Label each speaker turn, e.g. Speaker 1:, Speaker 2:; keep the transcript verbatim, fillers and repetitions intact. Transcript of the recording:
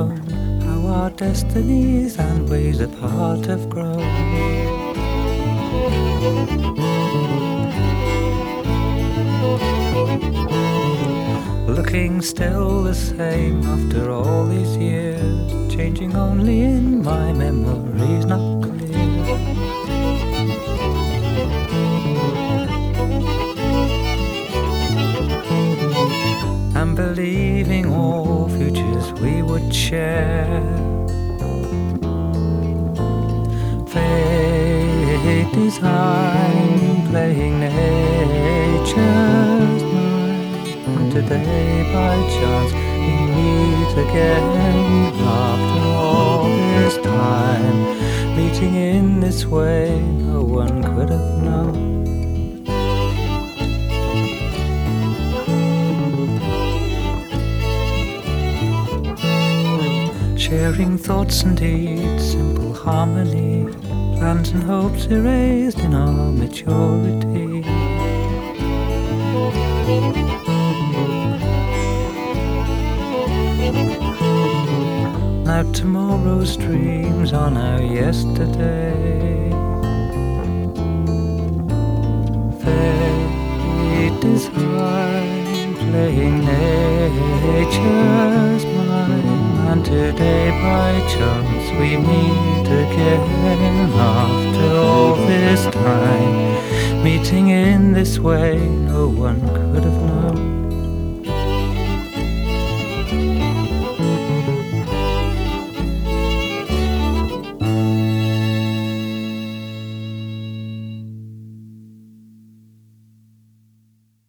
Speaker 1: known how our destinies and ways apart have grown. Looking still the same after all these years, changing only in my memories, not clear. And believing all futures we would share. Fate designed, playing nature's mind, and today by chance we meet again. After all this time, meeting in this way no one could have known. Sharing thoughts and deeds, simple harmony, plans and hopes erased in our maturity. Now tomorrow's dreams are now yesterday. Fate is high, playing nature's mind, and today by chance we meet again. After all this time, meeting in this way no one could have known.